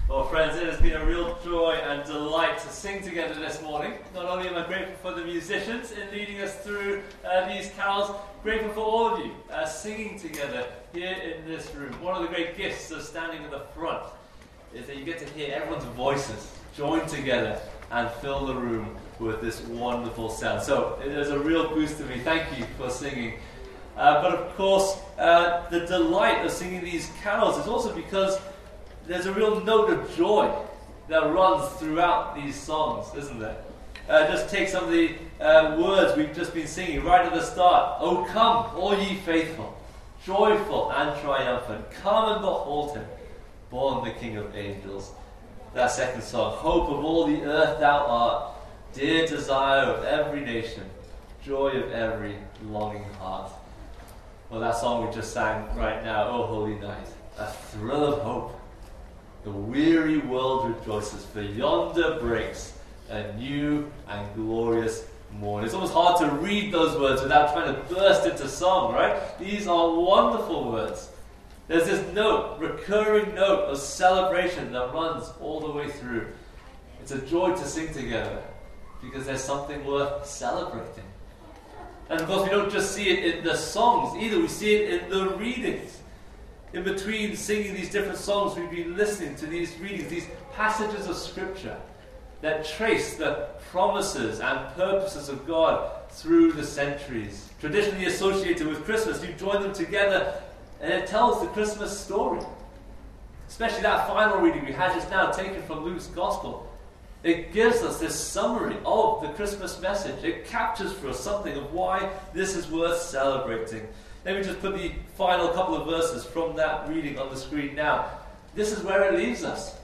Well, friends, it has been a real joy and delight to sing together this morning. Not only am I grateful for the musicians in leading us through these carols, grateful for all of you singing together here in this room. One of the great gifts of standing at the front is that you get to hear everyone's voices join together and fill the room with this wonderful sound. So it is a real boost to me. Thank you for singing. But of course, the delight of singing these carols is also because there's a real note of joy that runs throughout these songs, isn't there? Just take some of the words we've just been singing right at the start. "O come, all ye faithful, joyful and triumphant, come and behold him, born the King of angels." That second song, "Hope of all the earth thou art, dear desire of every nation, joy of every longing heart." Well, that song we just sang right now, "O Holy Night," a thrill of hope. The weary world rejoices, for yonder breaks a new and glorious morn. It's almost hard to read those words without trying to burst into song, right? These are wonderful words. There's this note, recurring note of celebration that runs all the way through. It's a joy to sing together because there's something worth celebrating. And of course, we don't just see it in the songs either, we see it in the readings. In between singing these different songs, we've been listening to these readings, these passages of Scripture that trace the promises and purposes of God through the centuries. Traditionally associated with Christmas, you join them together and it tells the Christmas story. Especially that final reading we had just now, taken from Luke's Gospel. It gives us this summary of the Christmas message. It captures for us something of why this is worth celebrating. Let me just put the final couple of verses from that reading on the screen now. This is where it leaves us.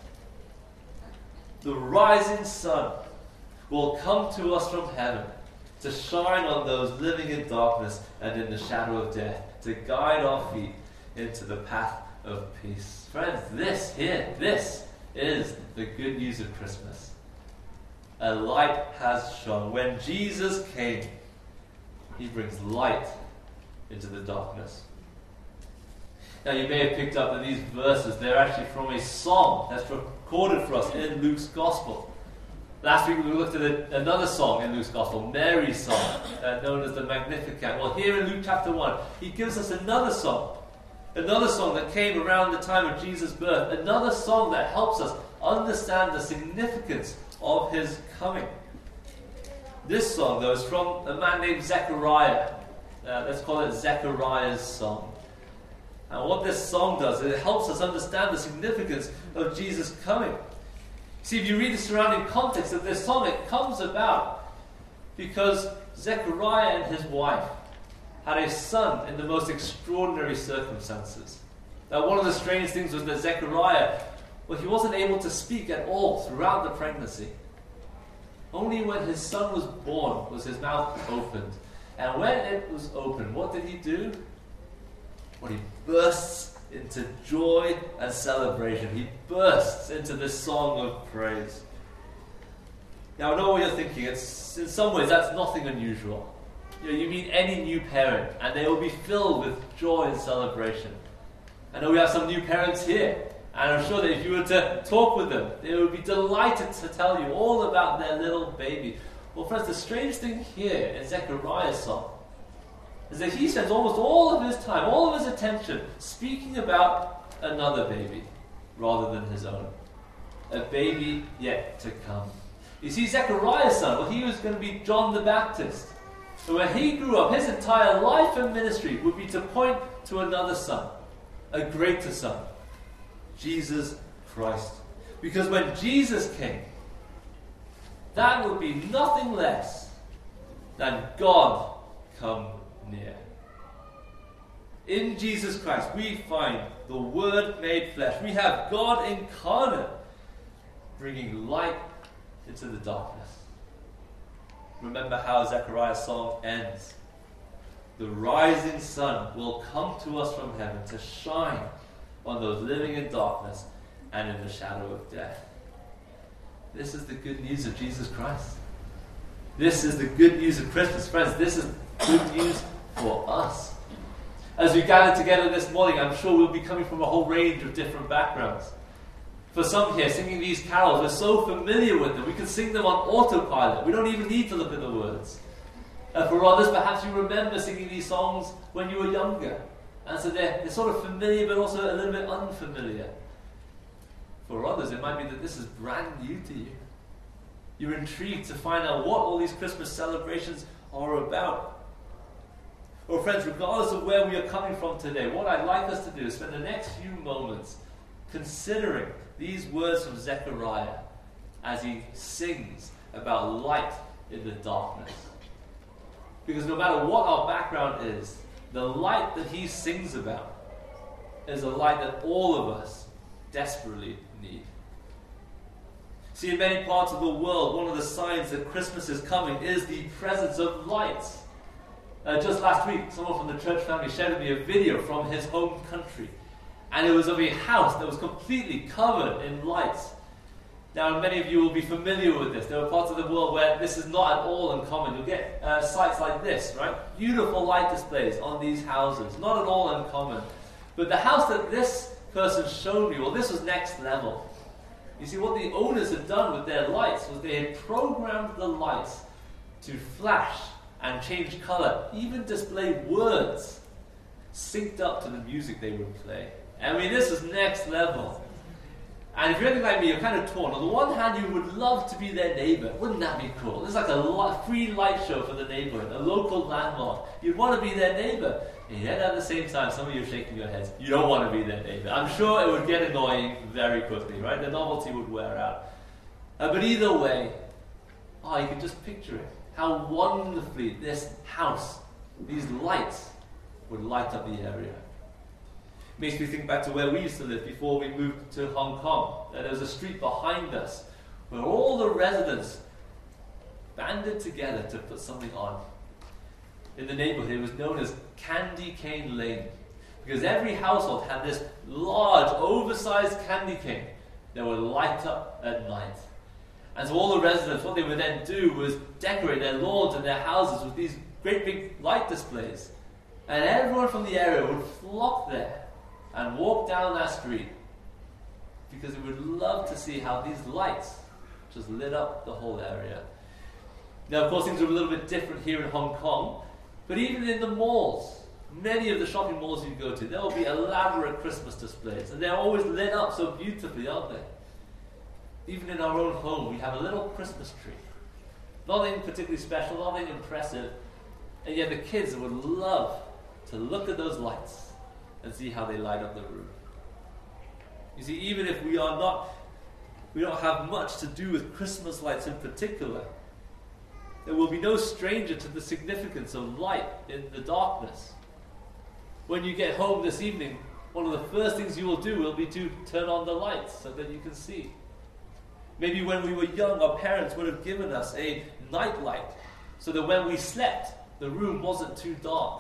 "The rising sun will come to us from heaven to shine on those living in darkness and in the shadow of death, to guide our feet into the path of peace." Friends, this is the good news of Christmas. A light has shone. When Jesus came, he brings light into the darkness. Now you may have picked up that these verses, they're actually from a song that's recorded for us in Luke's Gospel. Last week we looked at another song in Luke's Gospel, Mary's song, known as the Magnificat. Well, here in Luke chapter 1, he gives us another song that came around the time of Jesus' birth, another song that helps us understand the significance of his coming. This song, though, is from a man named Zechariah. Let's call it Zechariah's song. And what this song does is it helps us understand the significance of Jesus' coming. See, if you read the surrounding context of this song, it comes about because Zechariah and his wife had a son in the most extraordinary circumstances. Now, one of the strange things was that Zechariah, he wasn't able to speak at all throughout the pregnancy. Only when his son was born was his mouth opened. And when it was open, what did he do? Well, he bursts into joy and celebration. He bursts into this song of praise. Now, I know what you're thinking. It's, in some ways, that's nothing unusual. You meet any new parent, and they will be filled with joy and celebration. I know we have some new parents here, and I'm sure that if you were to talk with them, they would be delighted to tell you all about their little baby. Well, friends, the strange thing here in Zechariah's song is that he spends almost all of his time, all of his attention, speaking about another baby rather than his own. A baby yet to come. You see, Zechariah's son, he was going to be John the Baptist. So when he grew up, his entire life and ministry would be to point to another son, a greater son, Jesus Christ. Because when Jesus came, that would be nothing less than God come near. In Jesus Christ, we find the Word made flesh. We have God incarnate, bringing light into the darkness. Remember how Zechariah's song ends. "The rising sun will come to us from heaven to shine on those living in darkness and in the shadow of death." This is the good news of Jesus Christ. This is the good news of Christmas. Friends, this is good news for us. As we gather together this morning, I'm sure we'll be coming from a whole range of different backgrounds. For some here, singing these carols, we're so familiar with them, we can sing them on autopilot. We don't even need to look at the words. For others, perhaps you remember singing these songs when you were younger. And so they're sort of familiar, but also a little bit unfamiliar. For others, it might be that this is brand new to you. You're intrigued to find out what all these Christmas celebrations are about. Well, friends, regardless of where we are coming from today, what I'd like us to do is spend the next few moments considering these words from Zechariah as he sings about light in the darkness. Because no matter what our background is, the light that he sings about is a light that all of us desperately need. See, in many parts of the world, one of the signs that Christmas is coming is the presence of lights. Just last week, someone from the church family shared with me a video from his home country. And it was of a house that was completely covered in lights. Now, many of you will be familiar with this. There are parts of the world where this is not at all uncommon. You'll get sites like this, right? Beautiful light displays on these houses. Not at all uncommon. But the house that this person showed me, well, this was next level. You see, what the owners had done with their lights was they had programmed the lights to flash and change color, even display words synced up to the music they would play. I mean, this is next level. And if you're anything like me, you're kind of torn. On the one hand, you would love to be their neighbor. Wouldn't that be cool? This is like a free light show for the neighborhood, a local landmark. You'd want to be their neighbor. And yet at the same time, some of you are shaking your heads. You don't want to be their neighbor. I'm sure it would get annoying very quickly, right? The novelty would wear out. But either way, you can just picture it. How wonderfully this house, these lights, would light up the area. Makes me think back to where we used to live before we moved to Hong Kong. There was a street behind us where all the residents banded together to put something on. In the neighborhood, it was known as Candy Cane Lane, because every household had this large, oversized candy cane that would light up at night. And so all the residents, what they would then do was decorate their lawns and their houses with these great big light displays. And everyone from the area would flock there and walk down that street because they would love to see how these lights just lit up the whole area. Now, of course, things are a little bit different here in Hong Kong, but even in the malls, many of the shopping malls you go to, there will be elaborate Christmas displays, and they're always lit up so beautifully, aren't they? Even in our own home, we have a little Christmas tree. Nothing particularly special, nothing impressive, and yet the kids would love to look at those lights and see how they light up the room. You see, even if we don't have much to do with Christmas lights in particular, there will be no stranger to the significance of light in the darkness. When you get home this evening, one of the first things you will do will be to turn on the lights so that you can see. Maybe when we were young, our parents would have given us a night light so that when we slept, the room wasn't too dark.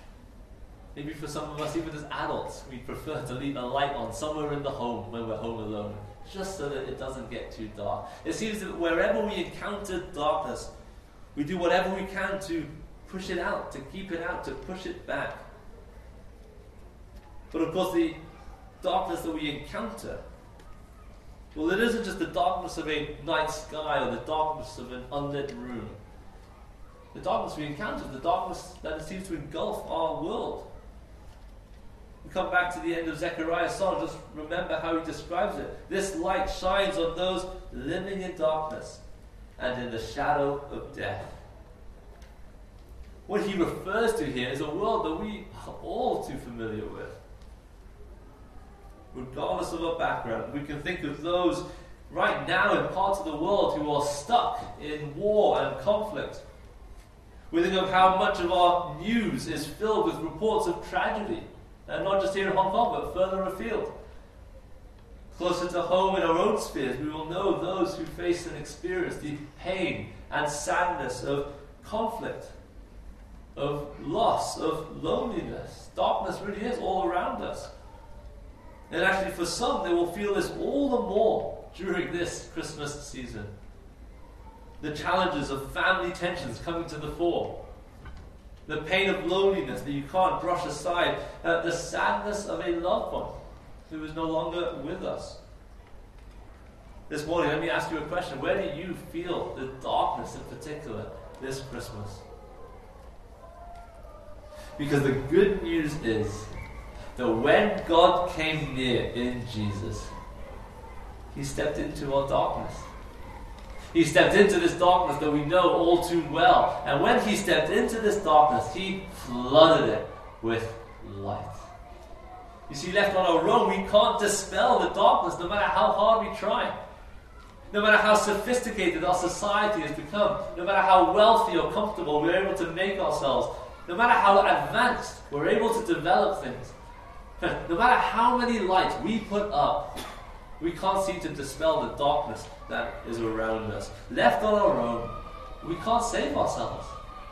Maybe for some of us, even as adults, we prefer to leave a light on somewhere in the home when we're home alone, just so that it doesn't get too dark. It seems that wherever we encounter darkness, we do whatever we can to push it out, to keep it out, to push it back. But of course, the darkness that we encounter, well, it isn't just the darkness of a night sky or the darkness of an unlit room. The darkness we encounter is the darkness that seems to engulf our world. We come back to the end of Zechariah's song, just remember how he describes it. This light shines on those living in darkness and in the shadow of death. What he refers to here is a world that we are all too familiar with. Regardless of our background, we can think of those right now in parts of the world who are stuck in war and conflict. We think of how much of our news is filled with reports of tragedy, and not just here in Hong Kong, but further afield. Closer to home in our own spheres, we will know those who face and experience the pain and sadness of conflict, of loss, of loneliness. Darkness really is all around us. And actually for some, they will feel this all the more during this Christmas season. The challenges of family tensions coming to the fore. The pain of loneliness that you can't brush aside. The sadness of a loved one who is no longer with us. This morning, let me ask you a question. Where do you feel the darkness in particular this Christmas? Because the good news is that when God came near in Jesus, He stepped into our darkness. He stepped into this darkness that we know all too well. And when He stepped into this darkness, He flooded it with light. You see, left on our own, we can't dispel the darkness no matter how hard we try. No matter how sophisticated our society has become, no matter how wealthy or comfortable we're able to make ourselves, no matter how advanced we're able to develop things, no matter how many lights we put up, we can't seem to dispel the darkness that is around us. Left on our own, we can't save ourselves.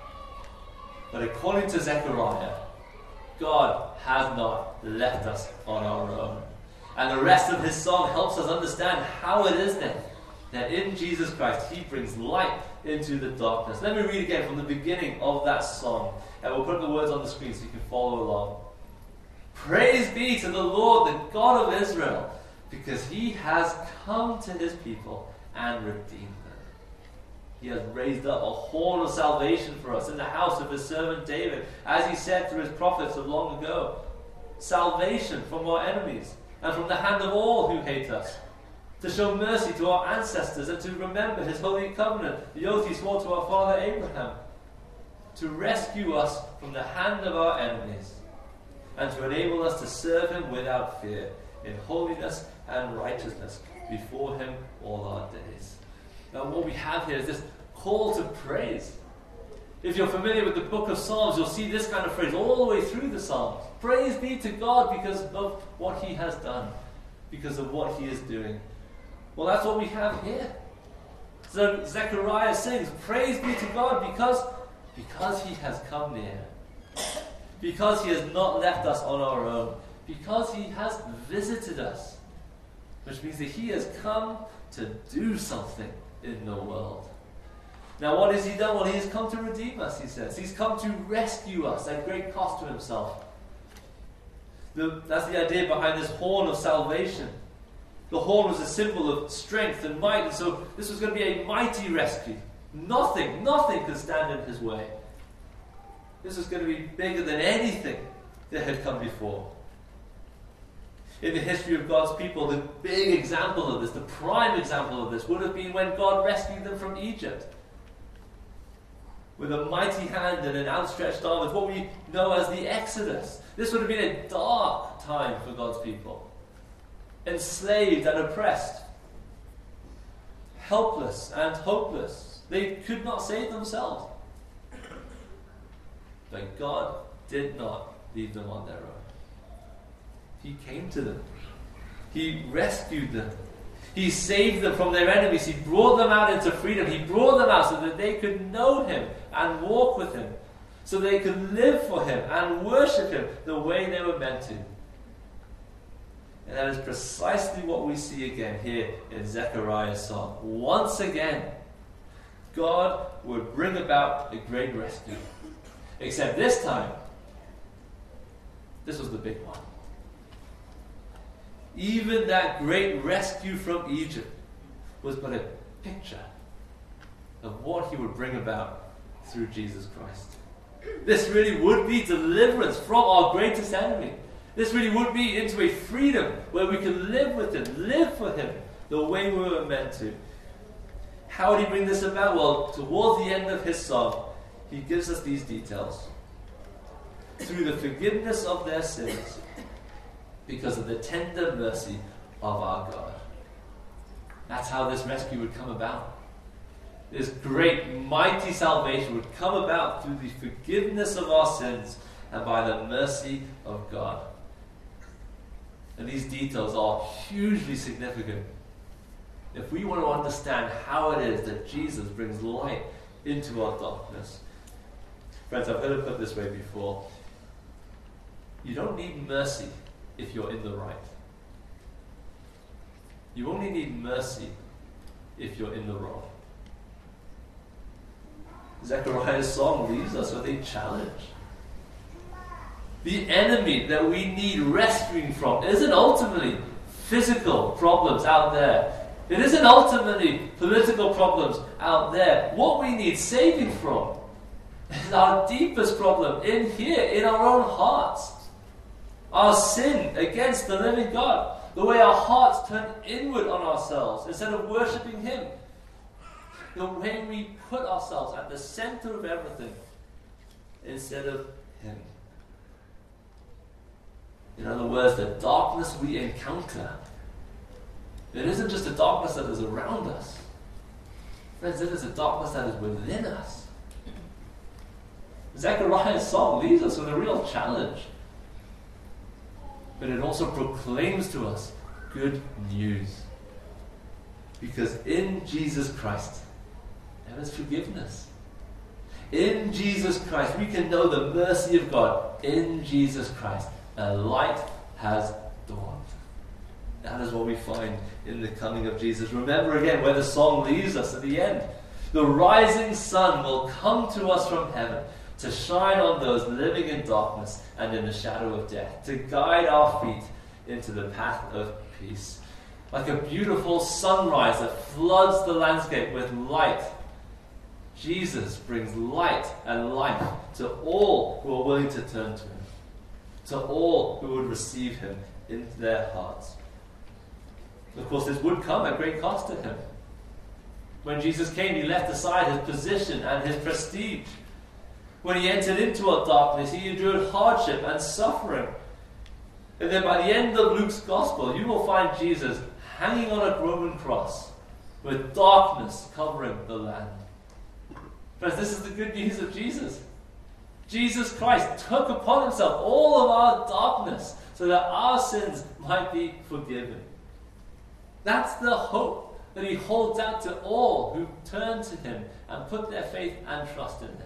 But according to Zechariah, God has not left us on our own. And the rest of his song helps us understand how it is then that in Jesus Christ He brings light into the darkness. Let me read again from the beginning of that song. And we'll put the words on the screen so you can follow along. Praise be to the Lord, the God of Israel, because He has come to His people and redeemed them. He has raised up a horn of salvation for us in the house of His servant David, as He said through His prophets of long ago. Salvation from our enemies and from the hand of all who hate us, to show mercy to our ancestors and to remember His holy covenant, the oath He swore to our father Abraham, to rescue us from the hand of our enemies and to enable us to serve Him without fear, in holiness and righteousness before Him all our days. Now what we have here is this call to praise. If you're familiar with the book of Psalms, you'll see this kind of phrase all the way through the Psalms. Praise be to God because of what He has done, because of what He is doing. Well, that's what we have here. So Zechariah sings, praise be to God because He has come near. Because He has not left us on our own. Because He has visited us. Which means that He has come to do something in the world. Now what has He done? Well, He has come to redeem us, he says. He's come to rescue us at great cost to Himself. That's the idea behind this horn of salvation. The horn was a symbol of strength and might, and so this was going to be a mighty rescue. Nothing could stand in His way. This was going to be bigger than anything that had come before. In the history of God's people, the big example of this, the prime example of this, would have been when God rescued them from Egypt. With a mighty hand and an outstretched arm. It's what we know as the Exodus. This would have been a dark time for God's people. Enslaved and oppressed. Helpless and hopeless. They could not save themselves. But God did not leave them on their own. He came to them. He rescued them. He saved them from their enemies. He brought them out into freedom. He brought them out so that they could know Him and walk with Him. So they could live for Him and worship Him the way they were meant to. And that is precisely what we see again here in Zechariah's song. Once again, God would bring about a great rescue. Except this time, this was the big one. Even that great rescue from Egypt was but a picture of what He would bring about through Jesus Christ. This really would be deliverance from our greatest enemy. This really would be into a freedom where we can live with Him, live for Him the way we were meant to. How would He bring this about? Well, towards the end of his song, He gives us these details. Through the forgiveness of their sins, because of the tender mercy of our God. That's how this rescue would come about. This great, mighty salvation would come about through the forgiveness of our sins and by the mercy of God. And these details are hugely significant if we want to understand how it is that Jesus brings light into our darkness. Friends, I've heard it put this way before. You don't need mercy if you're in the right. You only need mercy if you're in the wrong. Zechariah's song leaves us with a challenge. The enemy that we need rescuing from isn't ultimately physical problems out there It isn't ultimately political problems out there. What we need saving from is our deepest problem in here, in our own hearts. Our sin against the living God. The way our hearts turn inward on ourselves instead of worshipping Him. The way we put ourselves at the center of everything instead of Him. In other words, the darkness we encounter, it isn't just a darkness that is around us. Friends, it is a darkness that is within us. Zechariah's song leaves us with a real challenge. But it also proclaims to us good news. Because in Jesus Christ, there is forgiveness. In Jesus Christ, we can know the mercy of God. In Jesus Christ, a light has dawned. That is what we find in the coming of Jesus. Remember again where the song leaves us at the end. The rising sun will come to us from heaven to shine on those living in darkness and in the shadow of death, to guide our feet into the path of peace. Like a beautiful sunrise that floods the landscape with light, Jesus brings light and life to all who are willing to turn to Him, to all who would receive Him into their hearts. Of course, this would come at great cost to Him. When Jesus came, He left aside His position and His prestige. When He entered into our darkness, He endured hardship and suffering. And then by the end of Luke's Gospel, you will find Jesus hanging on a Roman cross with darkness covering the land. Friends, this is the good news of Jesus. Jesus Christ took upon Himself all of our darkness so that our sins might be forgiven. That's the hope that He holds out to all who turn to Him and put their faith and trust in Him.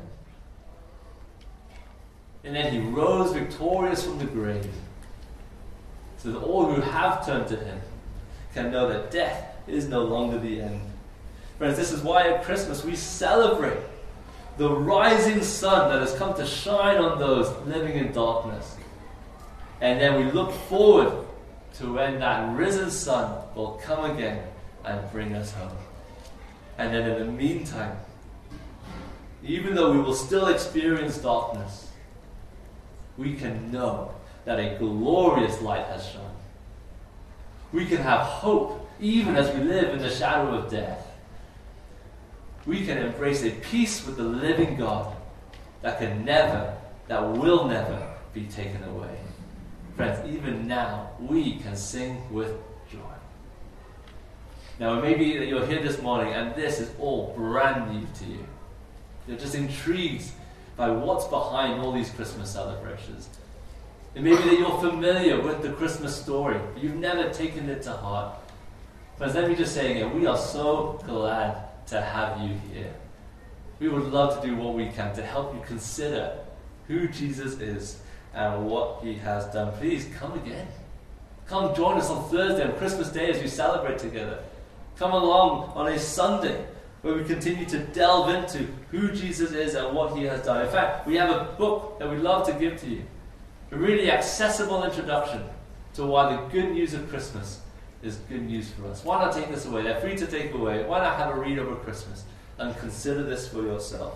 And then He rose victorious from the grave, so that all who have turned to Him can know that death is no longer the end. Friends, this is why at Christmas we celebrate the rising sun that has come to shine on those living in darkness. And then we look forward to when that risen sun will come again and bring us home. And then in the meantime, even though we will still experience darkness, we can know that a glorious light has shone. We can have hope even as we live in the shadow of death. We can embrace a peace with the living God that will never be taken away. Friends, even now, we can sing with joy. Now, it may be that you're here this morning and this is all brand new to you. You're just intrigued by what's behind all these Christmas celebrations. It may be that you're familiar with the Christmas story, but you've never taken it to heart. Friends, let me just say again, we are so glad to have you here. We would love to do what we can to help you consider who Jesus is and what He has done. Please come again. Come join us on Thursday, on Christmas Day, as we celebrate together. Come along on a Sunday where we continue to delve into who Jesus is and what He has done. In fact, we have a book that we'd love to give to you. A really accessible introduction to why the good news of Christmas is good news for us. Why not take this away? They're free to take away. Why not have a read over Christmas and consider this for yourself?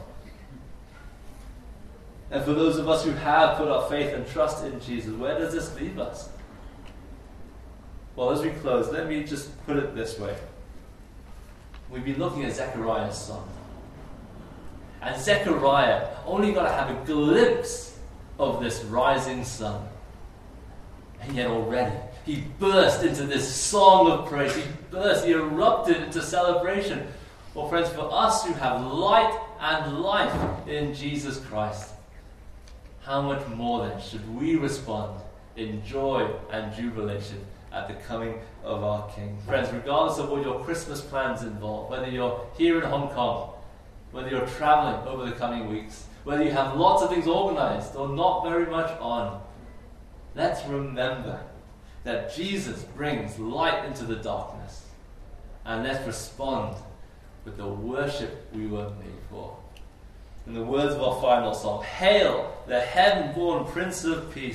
And for those of us who have put our faith and trust in Jesus, where does this leave us? Well, as we close, let me just put it this way. We've been looking at Zechariah's song. And Zechariah only got to have a glimpse of this rising sun. And yet already, he burst into this song of praise. He erupted into celebration. Well, friends, for us who have light and life in Jesus Christ, how much more then should we respond in joy and jubilation at the coming of our King? Friends, regardless of what your Christmas plans involve, whether you're here in Hong Kong, whether you're traveling over the coming weeks, whether you have lots of things organized or not very much on, let's remember that Jesus brings light into the darkness. And let's respond with the worship we were made for. In the words of our final song, "Hail, the heaven-born Prince of Peace.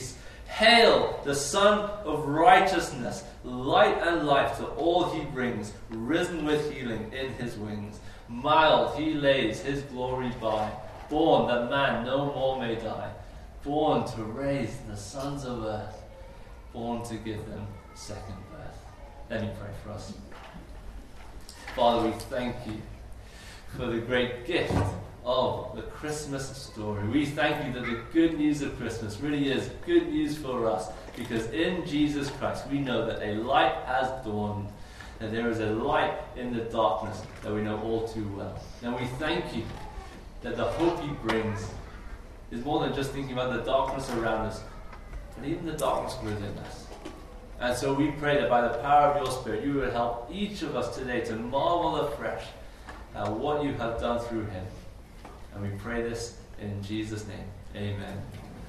Hail, the Son of righteousness, light and life to all he brings, risen with healing in his wings. Mild he lays his glory by, born that man no more may die, born to raise the sons of earth, born to give them second birth. Let me pray for us. Father, we thank you for the great gift of the Christmas story. We thank you that the good news of Christmas really is good news for us, because in Jesus Christ we know that a light has dawned, that there is a light in the darkness that we know all too well. And we thank you that the hope he brings is more than just thinking about the darkness around us, but even the darkness within us. And so we pray that by the power of your Spirit, you would help each of us today to marvel afresh at what you have done through him. And we pray this in Jesus' name. Amen.